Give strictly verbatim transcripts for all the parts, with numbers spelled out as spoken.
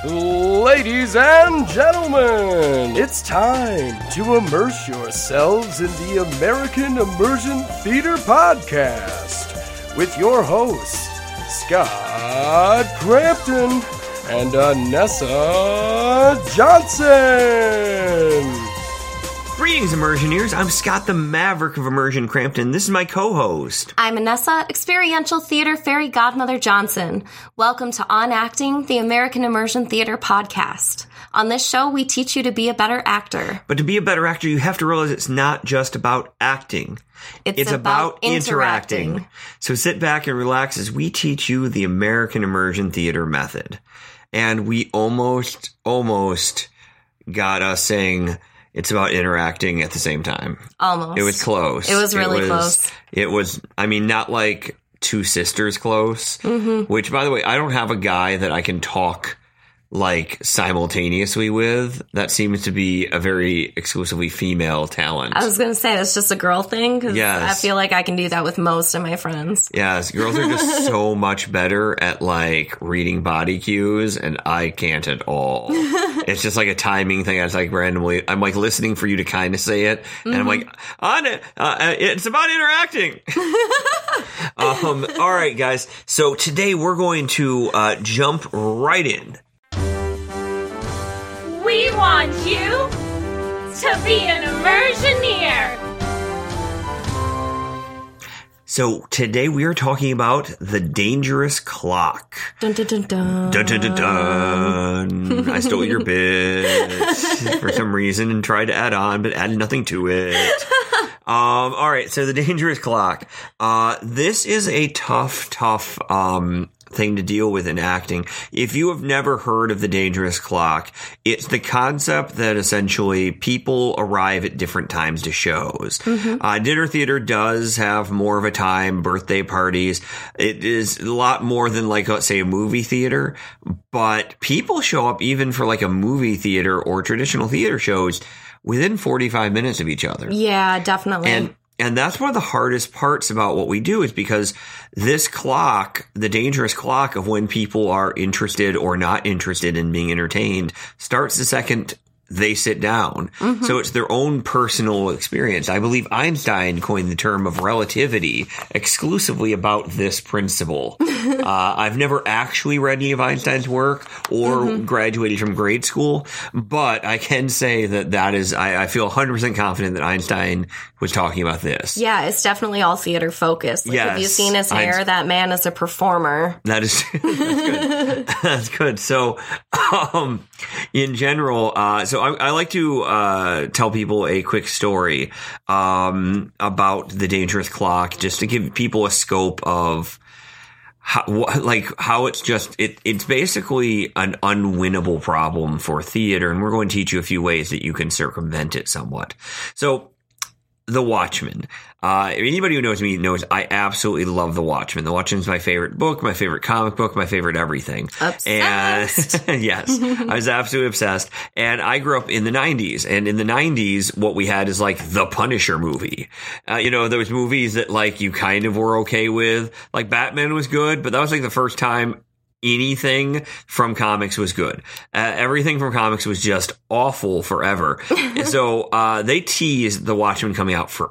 Ladies and gentlemen, it's time to immerse yourselves in the American Immersion Theater Podcast with your hosts, Scott Crampton and Anessa Johnson. Greetings, Immersioneers. I'm Scott the Maverick of Immersion Crampton. This is my co-host. I'm Anessa, Experiential Theater Fairy Godmother Johnson. Welcome to On Acting, the American Immersion Theater Podcast. On this show, we teach you to be a better actor. But to be a better actor, you have to realize it's not just about acting. It's, it's about, about interacting. interacting. So sit back and relax as we teach you the American Immersion Theater method. And we almost, almost got us saying it's about interacting at the same time. Almost. It was close. It was really it was, close. It was, I mean, not like Two Sisters close, mm-hmm. which, by the way, I don't have a guy that I can talk like simultaneously with. That seems to be a very exclusively female talent. I was going to say, that's just a girl thing, because yes. I feel like I can do that with most of my friends. Yes, girls are just so much better at, like, reading body cues, and I can't at all. It's just like a timing thing. I was like randomly, I'm like listening for you to kind of say it, and mm-hmm. I'm like, on it, uh, it's about interacting. um, all right, guys. So today we're going to uh, jump right in. We want you to be an Immersioneer. So today we are talking about The Dangerous Clock. Dun dun dun dun. Dun dun dun dun. I stole your bit for some reason and tried to add on, but added nothing to it. Um, all right, so The Dangerous Clock. Uh, this is a tough, tough, um, thing to deal with in acting. If you have never heard of The Dangerous Clock, it's the concept that essentially people arrive at different times to shows. Mm-hmm. Uh, dinner theater does have more of a time, birthday parties. It is a lot more than, like, let's say, a movie theater, but people show up even for like a movie theater or traditional theater shows within forty-five minutes of each other. Yeah, definitely. And And that's one of the hardest parts about what we do is because this clock, the dangerous clock of when people are interested or not interested in being entertained, starts the second they sit down. Mm-hmm. So it's their own personal experience. I believe Einstein coined the term of relativity exclusively about this principle. uh, I've never actually read any of Einstein's work or mm-hmm. graduated from grade school, but I can say that that is, I, I feel one hundred percent confident that Einstein was talking about this. Yeah, it's definitely all theater focused. Like, yes. Have you seen his hair? Einstein. That man is a performer. That is, that's good. That's good. So, um, in general, uh, so I, I like to uh, tell people a quick story um, about The Dangerous Clock, just to give people a scope of how, like how it's just it. It's basically an unwinnable problem for theater, and we're going to teach you a few ways that you can circumvent it somewhat. So, The Watchmen. Uh, anybody who knows me knows I absolutely love The Watchmen. The Watchmen is my favorite book, my favorite comic book, my favorite everything. Obsessed. And yes, I was absolutely obsessed. And I grew up in the nineties. And in the nineties, what we had is like the Punisher movie. Uh, you know, those movies that like you kind of were okay with. Like Batman was good, but that was like the first time anything from comics was good. Uh, everything from comics was just awful forever. So uh, they teased The Watchmen coming out forever.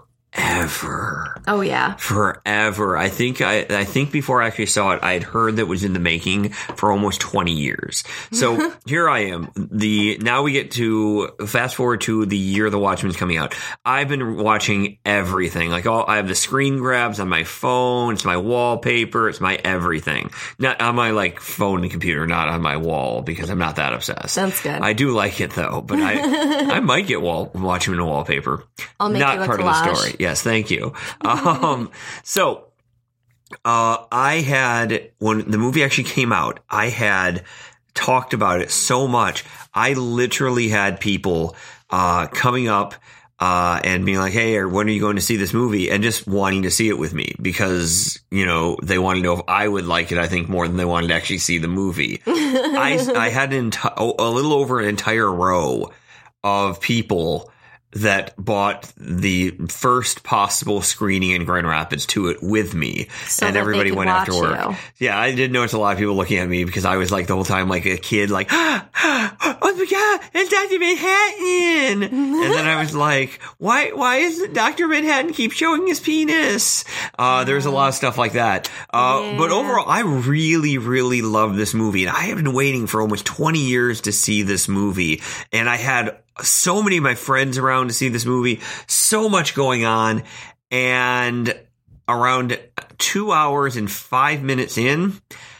Oh yeah, forever. I think I, I think before I actually saw it, I had heard that it was in the making for almost twenty years. So here I am. The now we get to fast forward to the year The Watchmen's coming out. I've been watching everything. Like all, I have the screen grabs on my phone. It's my wallpaper. It's my everything. Not on my like phone and computer, not on my wall because I'm not that obsessed. That's good. I do like it though, but I I might get wall Watchmen wallpaper. I'll make not you a part collage. of the story. Yes, thank you. Um, so, uh, I had, when the movie actually came out, I had talked about it so much. I literally had people, uh, coming up, uh, and being like, hey, when are you going to see this movie? And just wanting to see it with me because, you know, they wanted to know if I would like it, I think, more than they wanted to actually see the movie. I, I had an enti- a little over an entire row of people that bought the first possible screening in Grand Rapids to it with me, so and everybody went after work. You. Yeah, I did notice a lot of people looking at me because I was like the whole time like a kid, like, ah, ah, oh my god, it's Doctor Manhattan, and then I was like, why, why is Doctor Manhattan keep showing his penis? Uh, there's a lot of stuff like that. Uh, yeah. But overall, I really, really love this movie, and I have been waiting for almost twenty years to see this movie, and I had so many of my friends around to see this movie, so much going on, and around two hours and five minutes in,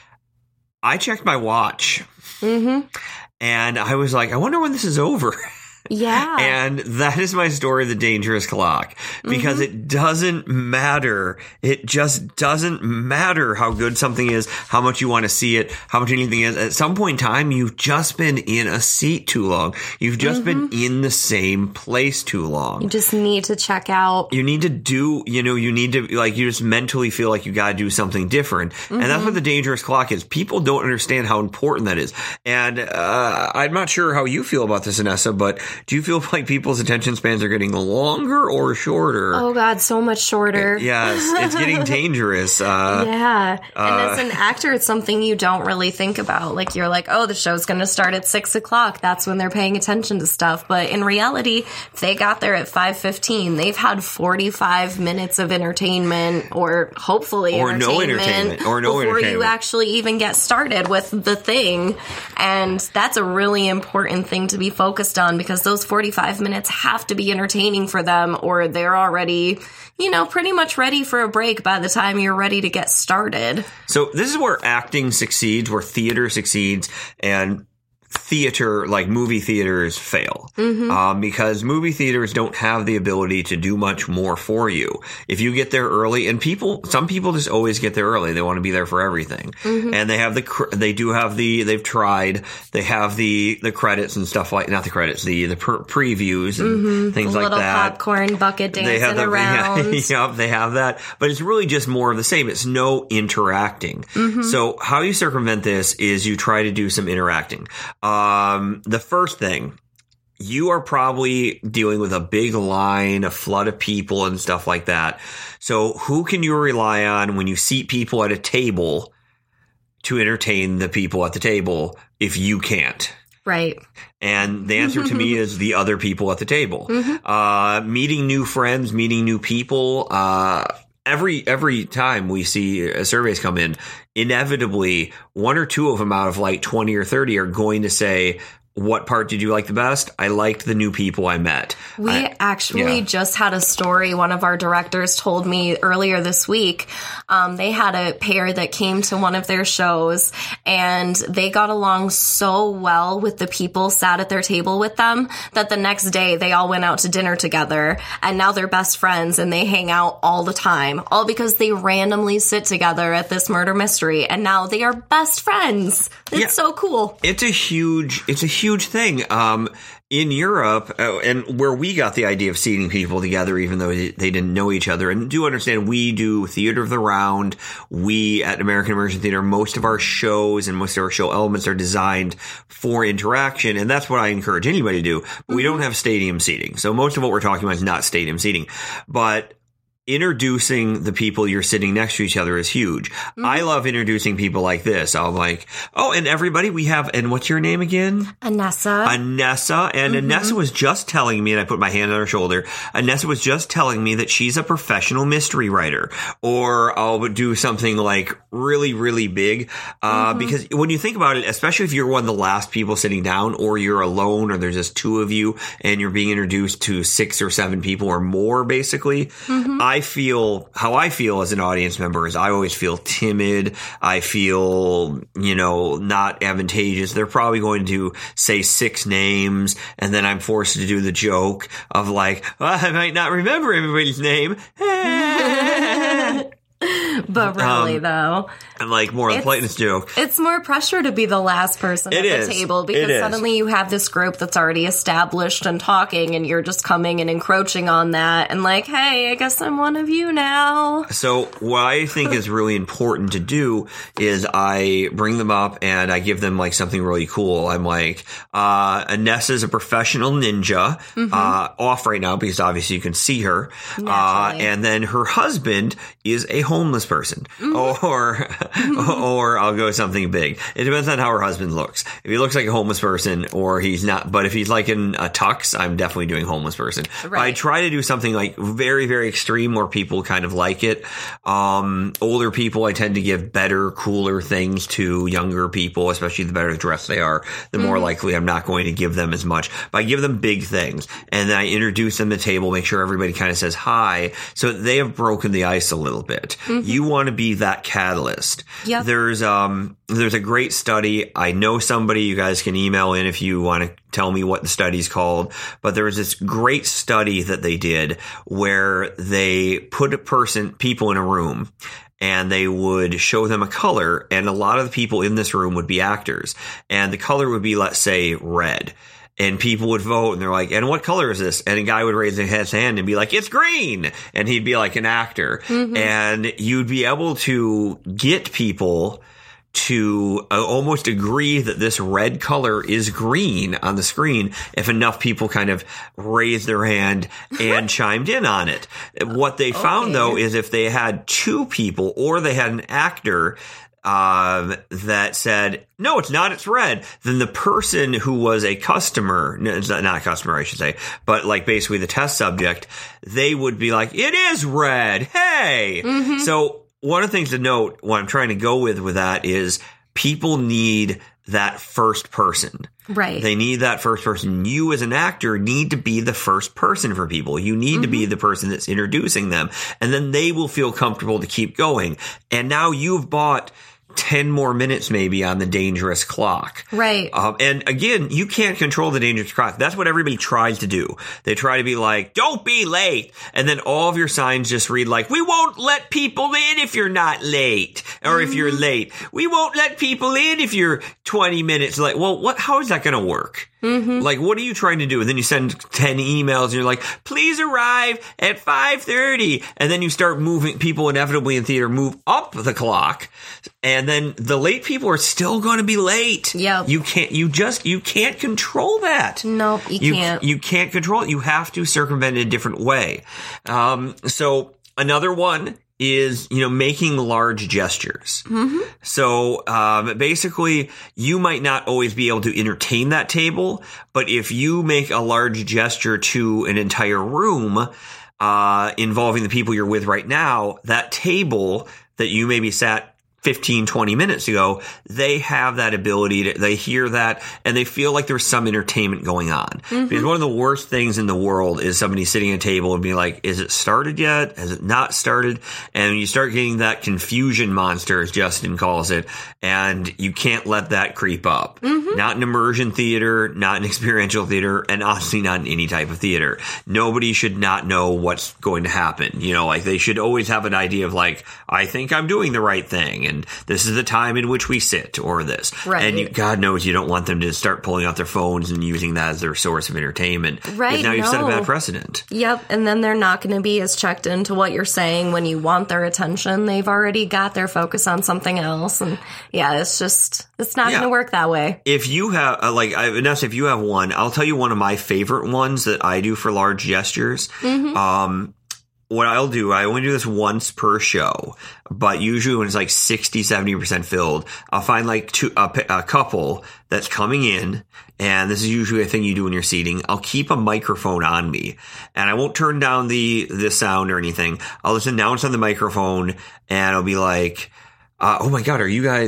I checked my watch, mm-hmm. and I was like, I wonder when this is over. Yeah. And that is my story of The Dangerous Clock, because mm-hmm. it doesn't matter. It just doesn't matter how good something is, how much you want to see it, how much anything is. At some point in time, you've just been in a seat too long. You've just mm-hmm. been in the same place too long. You just need to check out. You need to do, you know, you need to, like, you just mentally feel like you got to do something different. Mm-hmm. And that's what The Dangerous Clock is. People don't understand how important that is. And uh, I'm not sure how you feel about this, Anessa, but do you feel like people's attention spans are getting longer or shorter? Oh, God, so much shorter. Yes, it's getting dangerous. Uh, yeah. And uh, as an actor, it's something you don't really think about. Like, you're like, oh, the show's going to start at six o'clock. That's when they're paying attention to stuff. But in reality, they got there at five fifteen. They've had forty-five minutes of entertainment, or hopefully or entertainment. no entertainment. Or no before entertainment. you actually even get started with the thing. And that's a really important thing to be focused on, because those forty-five minutes have to be entertaining for them, or they're already, you know, pretty much ready for a break by the time you're ready to get started. So this is where acting succeeds, where theater succeeds, and theater, like movie theaters, fail. Mm-hmm. Um, because movie theaters don't have the ability to do much more for you. If you get there early, and people, some people just always get there early. They want to be there for everything. Mm-hmm. And they have the, they do have the, they've tried, they have the, the credits and stuff like, not the credits, the, the per- previews and mm-hmm. things the like that. Little popcorn bucket dancing they have the, around. Yeah, yep, they have that. But it's really just more of the same. It's no interacting. Mm-hmm. So how you circumvent this is you try to do some interacting. Um, the first thing, you are probably dealing with a big line, a flood of people and stuff like that. So who can you rely on when you seat people at a table to entertain the people at the table if you can't? Right. And the answer to me is the other people at the table. Mm-hmm. Uh, meeting new friends, meeting new people, uh, Every every time we see uh, surveys come in, inevitably one or two of them out of like twenty or thirty are going to say, what part did you like the best? I liked the new people I met. We I, actually yeah. just had a story. One of our directors told me earlier this week. Um, they had a pair that came to one of their shows, and they got along so well with the people sat at their table with them that the next day they all went out to dinner together, and now they're best friends and they hang out all the time, all because they randomly sit together at this murder mystery, and now they are best friends. It's yeah. so cool. It's a huge, it's a huge Huge thing. Um, in Europe, uh, and where we got the idea of seating people together, even though they, they didn't know each other, and do understand we do theater of the round. We at American Immersion Theater, most of our shows and most of our show elements are designed for interaction, and that's what I encourage anybody to do. But mm-hmm. we don't have stadium seating, so most of what we're talking about is not stadium seating, but introducing the people you're sitting next to each other is huge. Mm-hmm. I love introducing people like this. I'm like, oh, and everybody, we have, and what's your name again? Anessa. Anessa. And mm-hmm. Anessa was just telling me, and I put my hand on her shoulder, Anessa was just telling me that she's a professional mystery writer. Or I'll do something like really, really big. Uh, mm-hmm. Because when you think about it, especially if you're one of the last people sitting down, or you're alone, or there's just two of you, and you're being introduced to six or seven people or more, basically, mm-hmm. I I feel, how I feel as an audience member is I always feel timid. I feel, you know, not advantageous. They're probably going to say six names, and then I'm forced to do the joke of like, well, I might not remember everybody's name. But really, um, though. And like more of the It's- politeness joke. It's more pressure to be the last person It at is. the table It because is. suddenly you have this group that's already established and talking, and you're just coming and encroaching on that and like, hey, I guess I'm one of you now. So what I think is really important to do is I bring them up and I give them like something really cool. I'm like, uh, Nessa's a professional ninja, Mm-hmm. uh, off right now because obviously you can see her. Uh, Naturally. and then her husband is a homeless person. Mm-hmm. Or, or I'll go something big. It depends on how her husband looks. If he looks like a homeless person or he's not, but if he's like in a tux, I'm definitely doing homeless person. But I Right. try to do something like very, very extreme where people kind of like it. Um, older people, I tend to give better, cooler things to younger people, especially the better dressed they are, the more likely I'm not going to give them as much. But I give them big things and then I introduce them to the table, make sure everybody kind of says hi. So they have broken the ice a little bit. You want to be that catalyst. Yep. There's, um, there's a great study. I know somebody, you guys can email in if you want to tell me what the study's called, but there was this great study that they did where they put a person, people in a room and they would show them a color and a lot of the people in this room would be actors and the color would be, let's say, red. And people would vote and they're like, and what color is this? And a guy would raise his hand and be like, it's green. And he'd be like an actor. Mm-hmm. And you'd be able to get people to uh, almost agree that this red color is green on the screen if enough people kind of raised their hand and chimed in on it. What they found, Okay. though, is if they had two people or they had an actor um, that said, no, it's not, it's red, then the person who was a customer, no, it's not, not a customer, I should say, but like basically the test subject, they would be like, it is red. Hey. Mm-hmm. So one of the things to note, what I'm trying to go with with that is people need that first person. Right. They need that first person. You as an actor need to be the first person for people. You need to be the person that's introducing them. And then they will feel comfortable to keep going. And now you've bought ten more minutes maybe on the dangerous clock. Right. Um, and again, you can't control the dangerous clock. That's what everybody tries to do. They try to be like, don't be late. And then all of your signs just read like, we won't let people in if you're not late. Or if you're late. We won't let people in if you're twenty minutes late. Well, what, how is that going to work? Mm-hmm. Like, what are you trying to do? And then you send ten emails and you're like, please arrive at five thirty. And then you start moving, people inevitably in theater move up the clock. And then the late people are still going to be late. Yep. You can't, you just, you can't control that. Nope, you, You can't. You can't control it. You have to circumvent it a different way. Um, so another one is, you know, making large gestures. Mm-hmm. So, um, basically you might not always be able to entertain that table, but if you make a large gesture to an entire room, uh, involving the people you're with right now, that table that you maybe sat fifteen, twenty minutes ago, they have that ability to, they hear that and they feel like there's some entertainment going on. Mm-hmm. Because one of the worst things in the world is somebody sitting at a table and being like, is it started yet? Has it not started? And you start getting that confusion monster, as Justin calls it, and you can't let that creep up. Mm-hmm. Not in immersion theater, not in experiential theater, and honestly not in any type of theater. Nobody should not know what's going to happen. You know, like they should always have an idea of like, I think I'm doing the right thing. And this is the time in which we sit, or this. Right. And you, God knows you don't want them to start pulling out their phones and using that as their source of entertainment. Right, Because now you've set a no. bad precedent. Yep, and then they're not going to be as checked into what you're saying when you want their attention. They've already got their focus on something else, and yeah, it's just it's not Yeah. going to work that way. If you have, uh, like, I, Vanessa, if you have one, I'll tell you one of my favorite ones that I do for large gestures. Mm-hmm. Um, what I'll do, I only do this once per show, but usually when it's like sixty, seventy percent filled, I'll find like two, a, a couple that's coming in, and this is usually a thing you do when you're seating. I'll keep a microphone on me, and I won't turn down the, the sound or anything. I'll just announce on the microphone, and I'll be like, uh, oh my God, are you guys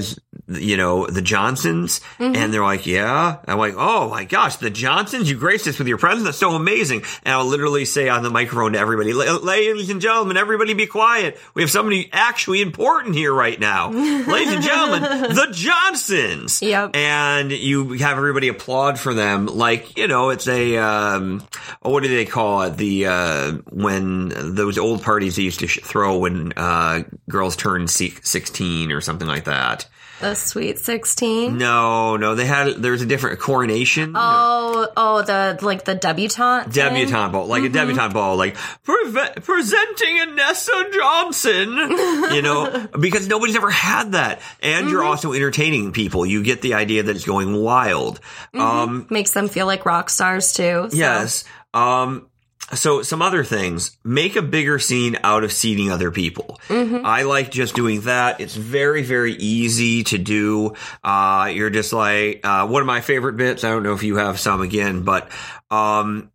you know, the Johnsons? Mm-hmm. And they're like, yeah. I'm like, oh my gosh, the Johnsons, you graced us with your presence. That's so amazing. And I'll literally say on the microphone to everybody, ladies and gentlemen, everybody be quiet. We have somebody actually important here right now. Ladies and gentlemen, the Johnsons. Yep. And you have everybody applaud for them. Like, you know, it's a, um, what do they call it? The, uh, when those old parties they used to sh- throw when, uh, girls turned sixteen or something like that. The Sweet sixteen? No, no, they had, there's a different coronation. Oh, oh, the, like the debutante? Debutante ball, like mm-hmm. a debutante ball, like, pre- presenting Anessa Johnson, you know, because nobody's ever had that. And mm-hmm. you're also entertaining people. You get the idea that it's going wild. Mm-hmm. Um, Makes them feel like rock stars too. So. Yes. Um, So some other things, make a bigger scene out of seating other people. Mm-hmm. I like just doing that. It's very, very easy to do. Uh, you're just like, uh, one of my favorite bits. I don't know if you have some again, but, um,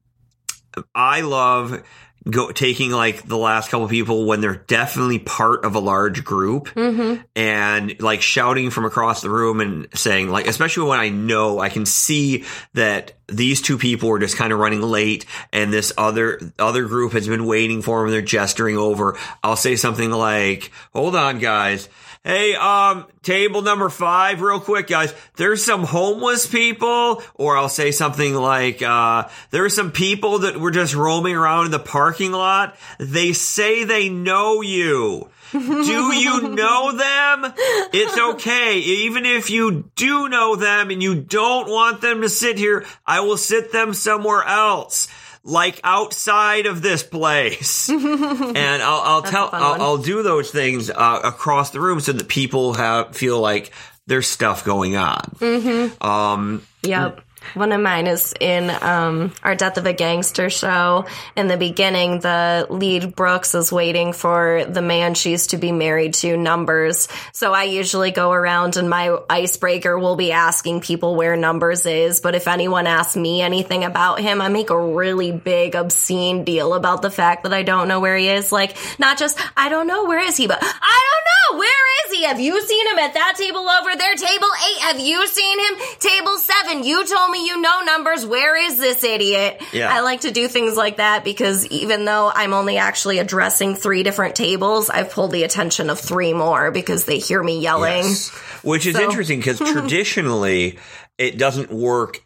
I love go taking like the last couple people when they're definitely part of a large group mm-hmm. and like shouting from across the room and saying like, especially when I know I can see that these two people are just kind of running late and this other other group has been waiting for them. They're gesturing over. I'll say something like, hold on, guys. Hey, um, table number five, real quick, guys. There's some homeless people, or I'll say something like, uh, there's some people that were just roaming around in the parking lot. They say they know you. Do you know them? It's okay. Even if you do know them and you don't want them to sit here, I will sit them somewhere else. Like outside of this place. And I'll, I'll tell, I'll, I'll do those things, uh, across the room so that people have, feel like there's stuff going on. Mm-hmm. Um, yep. One of mine is in um, our Death of a Gangster show. In the beginning, the lead, Brooks, is waiting for the man she's to be married to, Numbers. So I usually go around and my icebreaker will be asking people where Numbers is. But if anyone asks me anything about him, I make a really big, obscene deal about the fact that I don't know where he is. Like, not just, I don't know, where is he? But, I don't know, where is he? Have you seen him at that table over there? Table eight, have you seen him? Table seven, you told me you know Numbers. Where is this idiot? Yeah. I like to do things like that because even though I'm only actually addressing three different tables, I've pulled the attention of three more because they hear me yelling. Yes. Which is so interesting because traditionally it doesn't work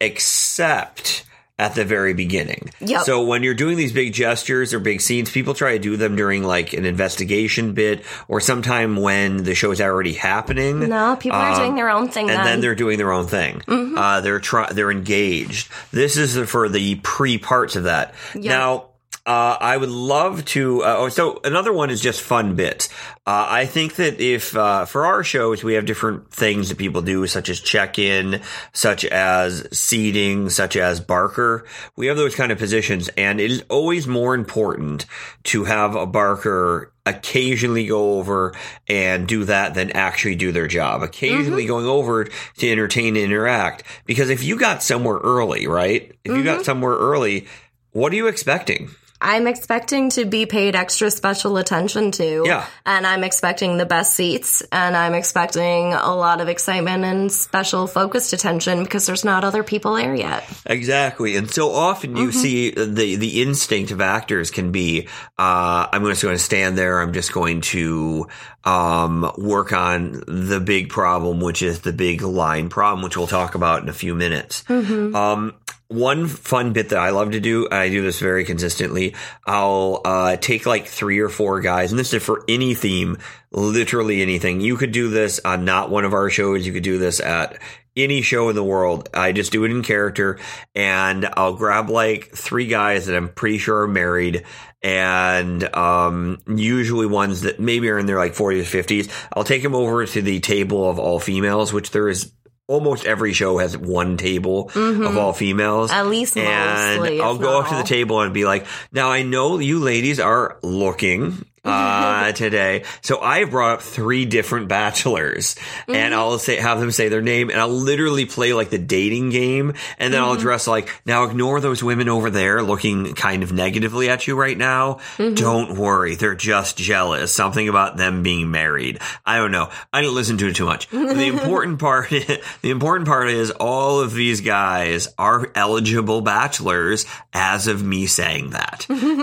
except at the very beginning. Yep. So when you're doing these big gestures or big scenes, people try to do them during like an investigation bit or sometime when the show's already happening. No, people um, are doing their own thing and then. then they're doing their own thing. Mm-hmm. Uh, they're try- they're engaged. This is for the pre-parts of that. Yep. Now, Uh, I would love to. Uh, oh, so another one is just fun bits. Uh, I think that if uh, for our shows we have different things that people do, such as check-in, such as seating, such as Barker. We have those kind of positions, and it is always more important to have a Barker occasionally go over and do that than actually do their job. Occasionally mm-hmm. going over to entertain and interact, because if you got somewhere early, right? If mm-hmm. you got somewhere early, what are you expecting? I'm expecting to be paid extra special attention to. Yeah. And I'm expecting the best seats. And I'm expecting a lot of excitement and special focused attention because there's not other people there yet. Exactly. And so often you mm-hmm. see the, the instinct of actors can be, uh, I'm just going to stand there. I'm just going to, um, work on the big problem, which is the big line problem, which we'll talk about in a few minutes. Mm-hmm. Um, One fun bit that I love to do, and I do this very consistently, I'll uh take like three or four guys, and this is for any theme, literally anything. You could do this on not one of our shows. You could do this at any show in the world. I just do it in character, and I'll grab like three guys that I'm pretty sure are married, and um usually ones that maybe are in their like forties or fifties. I'll take them over to the table of all females, which there is almost every show has one table mm-hmm. of all females. At least mostly. And I'll go up to the table and be like, now I know you ladies are looking uh, today. So I brought up three different bachelors, mm-hmm. and I'll say have them say their name, and I'll literally play like the dating game, and then mm-hmm. I'll address like, now ignore those women over there looking kind of negatively at you right now. Mm-hmm. Don't worry, they're just jealous. Something about them being married. I don't know. I didn't listen to it too much. The important part, the important part is all of these guys are eligible bachelors as of me saying that,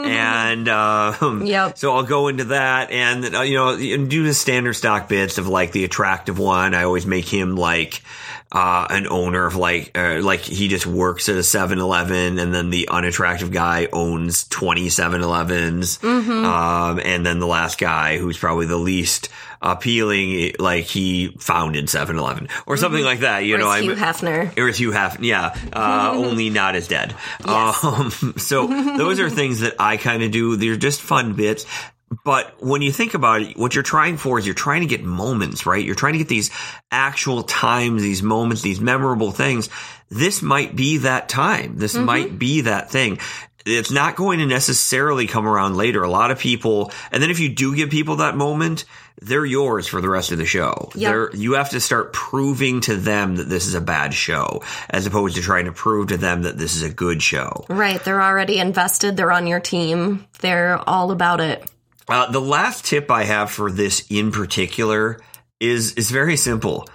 and um, yep. so I'll go into that, and uh, you know, do the standard stock bits of like the attractive one. I always make him like uh an owner of like uh, like he just works at a seven eleven, and then the unattractive guy owns twenty seven elevens, mm-hmm. um and then the last guy, who's probably the least appealing, like he founded seven eleven or something mm-hmm. like that, you or know. It's Hugh Hefner. Or it's Hugh Hefner, yeah. Uh, only not as dead. Yes. Um, so those are things that I kind of do. They're just fun bits. But when you think about it, what you're trying for is you're trying to get moments, right? You're trying to get these actual times, these moments, these memorable things. This might be that time. This mm-hmm. might be that thing. It's not going to necessarily come around later. A lot of people, and then if you do give people that moment, they're yours for the rest of the show. Yep. They're, you have to start proving to them that this is a bad show, as opposed to trying to prove to them that this is a good show. Right. They're already invested. They're on your team. They're all about it. Uh, the last tip I have for this in particular is is very simple.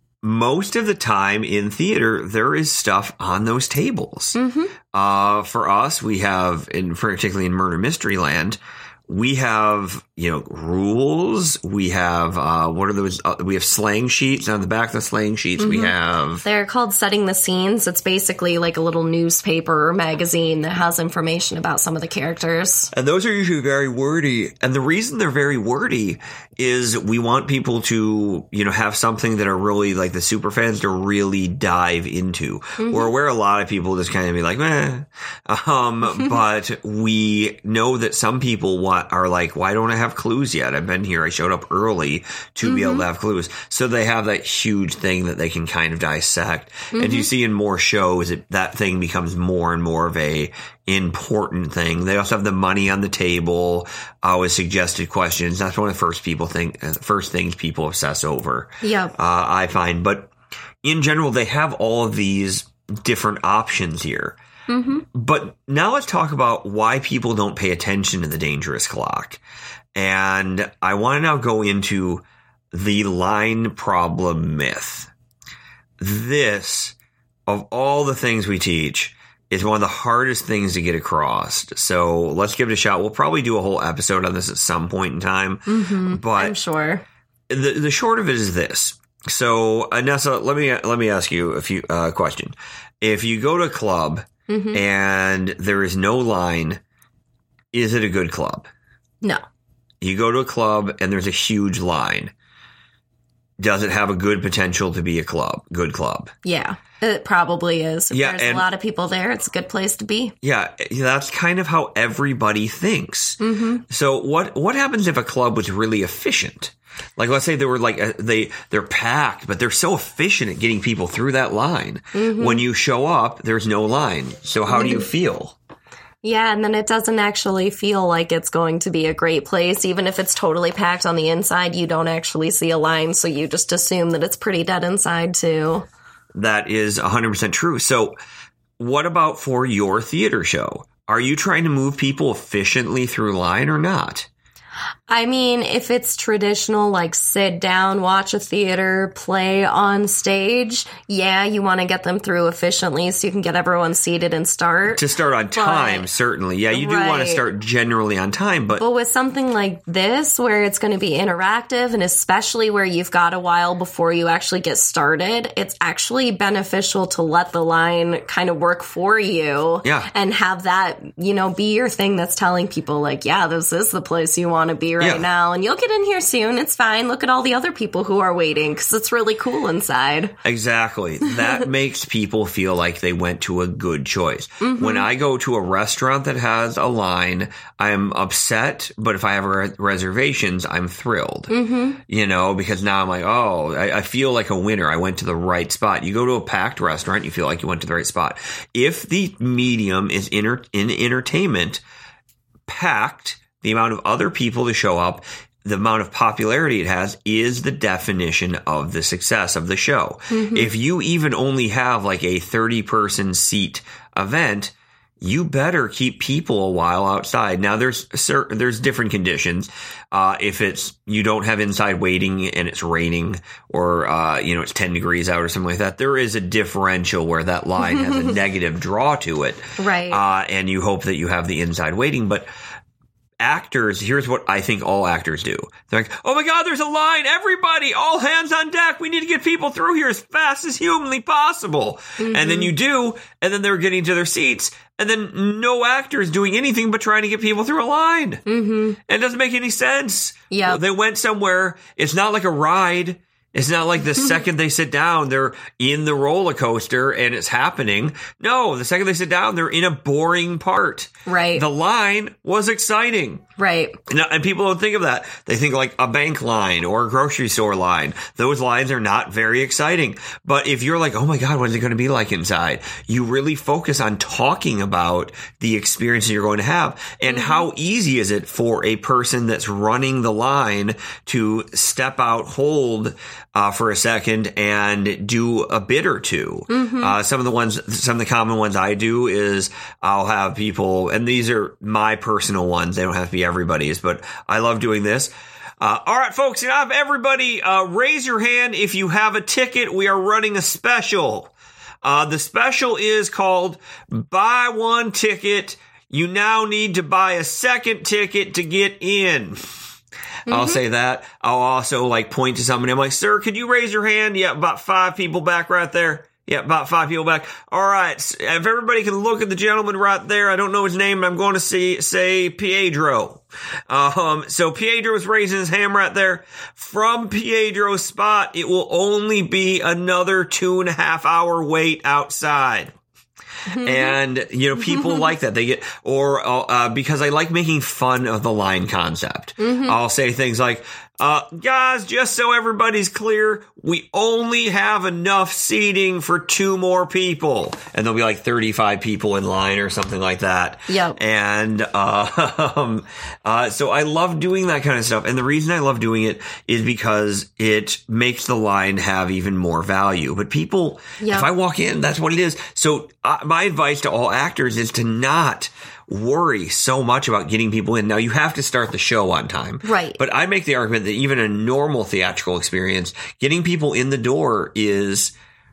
Most of the time in theater, there is stuff on those tables. Mm-hmm. Uh, for us, we have, in particularly in Murder Mystery Land, we have, you know, rules. We have, uh, what are those? Uh, we have slang sheets. On the back of the slang sheets, mm-hmm. we have... They're called Setting the Scenes. It's basically like a little newspaper or magazine that has information about some of the characters. And those are usually very wordy. And the reason they're very wordy is we want people to, you know, have something that are really, like the super fans, to really dive into. Mm-hmm. Or where a lot of people just kind of be like, meh. Um, but we know that some people want are like, why don't I have clues yet? I've been here. I showed up early to mm-hmm. be able to have clues. So they have that huge thing that they can kind of dissect. Mm-hmm. And you see in more shows, it, that thing becomes more and more of a important thing. They also have the money on the table, uh, with suggested questions. That's one of the first people think, uh, first things people obsess over. Yeah. Uh, I find, but in general, they have all of these different options here. Mm-hmm. But now let's talk about why people don't pay attention to the Dangerous Clock. And I want to now go into the line problem myth. This, of all the things we teach, is one of the hardest things to get across. So let's give it a shot. We'll probably do a whole episode on this at some point in time. Mm-hmm. But I'm sure. The, the short of it is this. So, Anessa, let me let me ask you a few uh, question. If you go to a club, mm-hmm. and there is no line, is it a good club? No. You go to a club and there's a huge line. Does it have a good potential to be a club? Good club? Yeah, it probably is. If yeah, there's and, a lot of people there, it's a good place to be. Yeah, that's kind of how everybody thinks. Mm-hmm. So what what happens if a club was really efficient? Like, let's say they were like, a, they, they're packed, but they're so efficient at getting people through that line. Mm-hmm. When you show up, there's no line. So how mm-hmm. do you feel? Yeah, and then it doesn't actually feel like it's going to be a great place. Even if it's totally packed on the inside, you don't actually see a line, so you just assume that it's pretty dead inside, too. That is one hundred percent true. So what about for your theater show? Are you trying to move people efficiently through line or not? I mean, if it's traditional, like sit down, watch a theater, play on stage, yeah, you want to get them through efficiently so you can get everyone seated and start. To start on time, but, certainly. Yeah, you do right. want to start generally on time, but... But with something like this, where it's going to be interactive, and especially where you've got a while before you actually get started, it's actually beneficial to let the line kind of work for you. Yeah. And have that, you know, be your thing that's telling people, like, yeah, this is the place you want to be right yeah. now, and you'll get in here soon. It's fine. Look at all the other people who are waiting, because it's really cool inside. Exactly. That makes people feel like they went to a good choice. Mm-hmm. When I go to a restaurant that has a line, I'm upset, but if I have re- reservations, I'm thrilled. Mm-hmm. You know, because now I'm like, oh, I, I feel like a winner. I went to the right spot. You go to a packed restaurant, you feel like you went to the right spot. If the medium is inter- in entertainment, packed, the amount of other people to show up, the amount of popularity it has is the definition of the success of the show. Mm-hmm. If you even only have like a thirty person seat event, you better keep people a while outside. Now there's certain, there's different conditions. Uh, if it's, you don't have inside waiting and it's raining or, uh, you know, it's ten degrees out or something like that, there is a differential where that line has a negative draw to it. Right. Uh, and you hope that you have the inside waiting, but actors, here's what I think all actors do. They're like, oh my God, there's a line. Everybody, all hands on deck. We need to get people through here as fast as humanly possible. Mm-hmm. And then you do, and then they're getting to their seats, and then no actor is doing anything but trying to get people through a line. Mm-hmm. And it doesn't make any sense. Yeah. They went somewhere. It's not like a ride. It's not like the second they sit down, they're in the roller coaster and it's happening. No, the second they sit down, they're in a boring part. Right. The line was exciting. Right. And, and people don't think of that. They think like a bank line or a grocery store line. Those lines are not very exciting. But if you're like, oh my God, what is it going to be like inside? You really focus on talking about the experience you're going to have. And mm-hmm. how easy is it for a person that's running the line to step out, hold uh, for a second and do a bit or two. Mm-hmm. Uh, some of the ones, some of the common ones I do is I'll have people, and these are my personal ones. They don't have to be everybody's, but I love doing this. Uh, all right, folks, you know, have everybody uh, raise your hand if you have a ticket. We are running a special. Uh, the special is called Buy One Ticket. You now need to buy a second ticket to get in. Mm-hmm. I'll say that. I'll also like point to somebody. I'm like, sir, could you raise your hand? Yeah, about five people back right there. Yeah, about five people back. All right. If everybody can look at the gentleman right there, I don't know his name, but I'm going to see, say Piedro. Um, so Piedro is raising his hand right there. From Piedro's spot, it will only be another two and a half hour wait outside. And, you know, people like that. They get, or, uh, because I like making fun of the line concept. Mm-hmm. I'll say things like, uh, guys, just so everybody's clear, we only have enough seating for two more people. And there'll be like thirty-five people in line or something like that. Yep. And, uh, um, uh, so I love doing that kind of stuff. And the reason I love doing it is because it makes the line have even more value. But people, yep. if I walk in, that's what it is. So uh, my advice to all actors is to not worry so much about getting people in. Now, you have to start the show on time. Right. But I make the argument that even a normal theatrical experience, getting people in the door is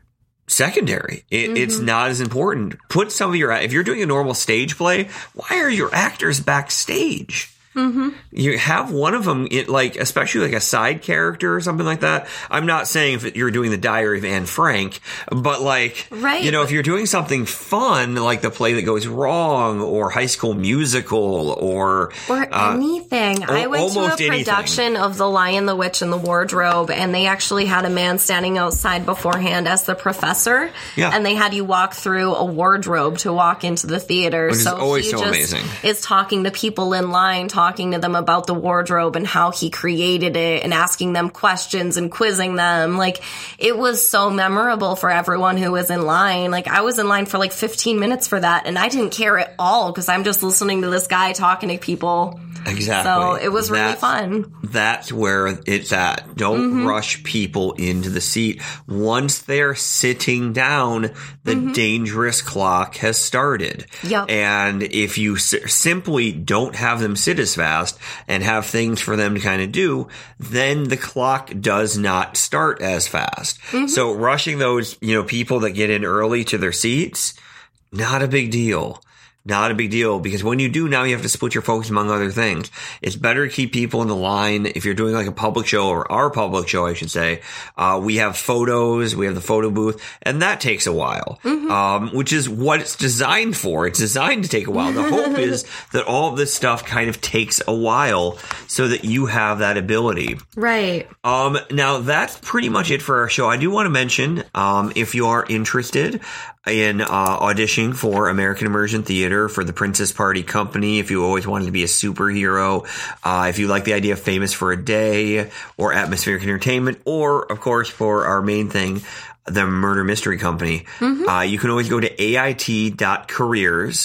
secondary. It, mm-hmm. It's not as important. Put some of your, if you're doing a normal stage play, why are your actors backstage? Mm-hmm. You have one of them, it, like, especially like a side character or something like that. I'm not saying if you're doing the Diary of Anne Frank, but like, right. you know, if you're doing something fun, like the play that goes wrong or High School Musical or or uh, anything. I went to a production anything. of The Lion, the Witch, and the Wardrobe, and they actually had a man standing outside beforehand as the professor, yeah. and they had you walk through a wardrobe to walk into the theater. Which so is always he so just amazing. Is talking to people in line, talking talking to them about the wardrobe and how he created it and asking them questions and quizzing them. Like, it was so memorable for everyone who was in line. Like, I was in line for like fifteen minutes for that, and I didn't care at all because I'm just listening to this guy talking to people. Exactly. So it was really that's, fun. That's where it's at. Don't mm-hmm. rush people into the seat. Once they're sitting down, the mm-hmm. dangerous clock has started. Yep. And if you s- simply don't have them sit as fast and have things for them to kind of do, then the clock does not start as fast. Mm-hmm. So rushing those, you know, people that get in early to their seats, not a big deal. Not a big deal, because when you do, now you have to split your focus among other things. It's better to keep people in the line. If you're doing like a public show, or our public show, I should say, uh, we have photos, we have the photo booth, and that takes a while, mm-hmm. um, which is what it's designed for. It's designed to take a while. The hope is that all of this stuff kind of takes a while so that you have that ability. Right. Um, now that's pretty much it for our show. I do want to mention, um, if you are interested in uh, auditioning for American Immersion Theater for the Princess Party Company, if you always wanted to be a superhero, uh, if you like the idea of Famous for a Day or Atmospheric Entertainment, or, of course, for our main thing, the Murder Mystery Company, mm-hmm. uh, you can always go to A I T dot careers.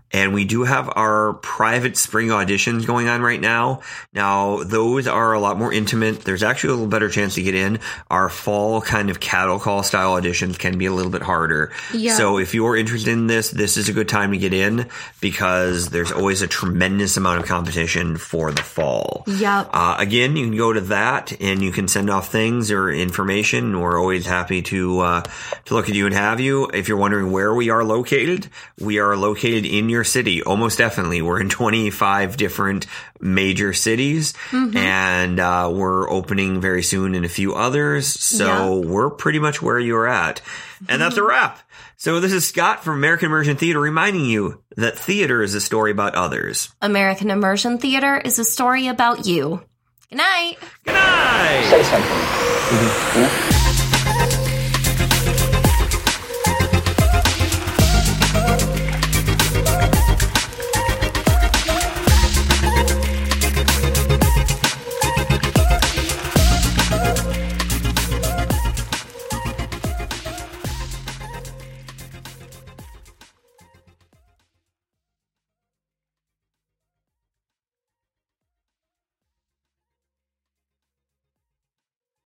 And we do have our private spring auditions going on right now. Now, those are a lot more intimate. There's actually a little better chance to get in. Our fall kind of cattle call style auditions can be a little bit harder. Yeah. So if you're interested in this, this is a good time to get in because there's always a tremendous amount of competition for the fall. Yep. Uh, again, you can go to that and you can send off things or information. We're always happy to, uh, to look at you and have you. If you're wondering where we are located, we are located in your city. Almost definitely. We're in twenty-five different major cities mm-hmm. and, uh, we're opening very soon in a few others. So yeah. we're pretty much where you're at. And mm-hmm. that's a wrap. So this is Scott from American Immersion Theater reminding you that theater is a story about others. American Immersion Theater is a story about you. Good night. Good night. Say something. Mm-hmm. Yeah.